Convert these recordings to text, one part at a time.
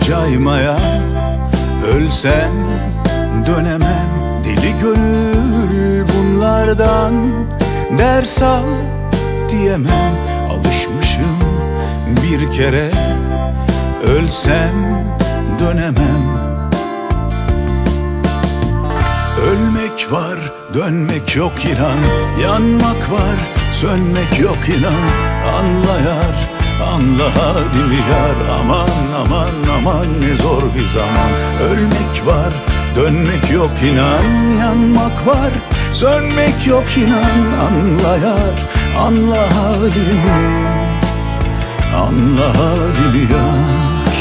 caymaya. Ölsem dönemem, deli gönül bunlardan ders al diyemem. Alışmışım bir kere, ölsem dönemem. Ölmek var, dönmek yok inan. Yanmak var, sönmek yok inan. Anlayar, anla hadi yar. Aman aman aman ne zor bir zaman. Ölmek var, dönmek yok inan. Yanmak var, sönmek yok inan. Anlayar, anla halimi, anla halimi yar.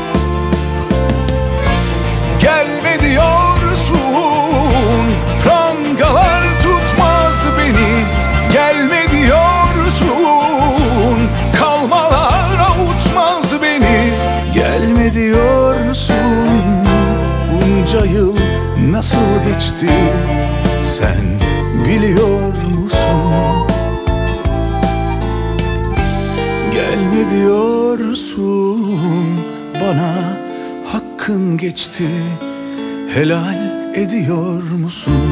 Gelme diyorsun, prangalar tutmaz beni. Gelme diyorsun, kalmalar avutmaz beni. Gelme diyorsun, bunca yıl nasıl geçti sen biliyor musun? Gelme diyorsun, bana hakkın geçti, helal ediyor musun?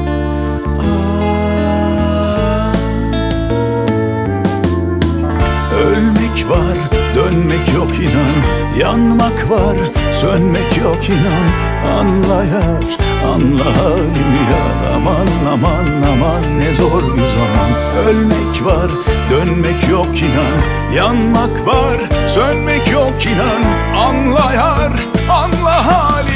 Ölmek var, dönmek yok inan. Yanmak var, sönmek yok inan. Anla yar, anla halimi yar. Aman aman aman ne zor bir zaman. Ölmek var, dönmek yok inan. Yanmak var, sönmek yok inan. Anla yar, anla halimi.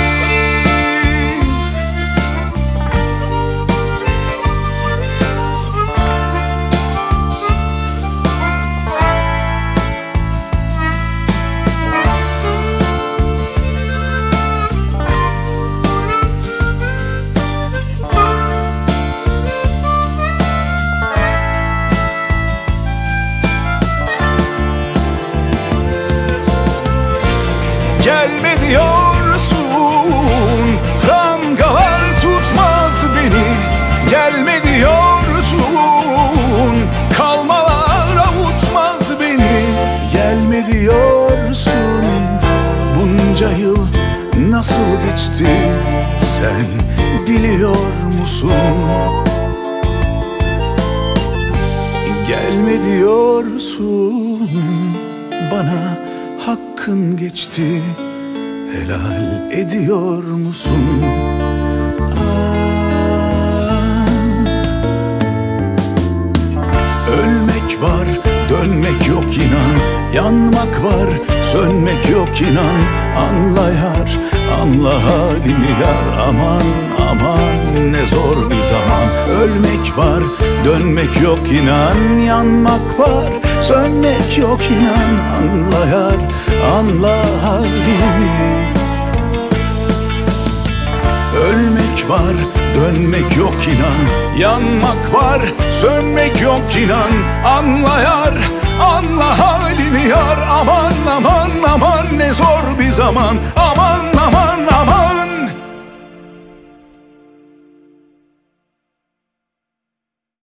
Gelme diyorsun, prangalar tutmaz beni. Gelme diyorsun, kalmalar avutmaz beni. Gelme diyorsun, bunca yıl nasıl geçti sen biliyor musun? Gelme diyorsun, bana hakkın geçti, helal ediyor musun? Ölmek var, dönmek yok inan. Yanmak var, sönmek yok inan. Anla yar, anla halimi yar. Aman aman ne zor bir zaman. Ölmek var, dönmek yok inan. Yanmak var, sönmek yok inan. Anla yar, anla halimi. Ölmek var, dönmek yok inan. Yanmak var, sönmek yok inan. Anla yar, anla halimi yar. Aman aman aman ne zor bir zaman. Aman aman